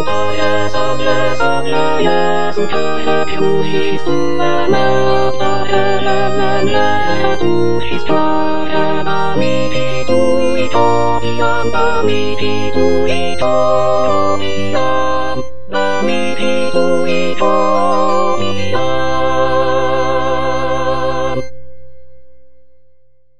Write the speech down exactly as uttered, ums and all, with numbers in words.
A Jezu, Jezu, dla Jezu, Jezu Chrystus, la la la la tu historia na mi tu i to, i anda mi tu i to,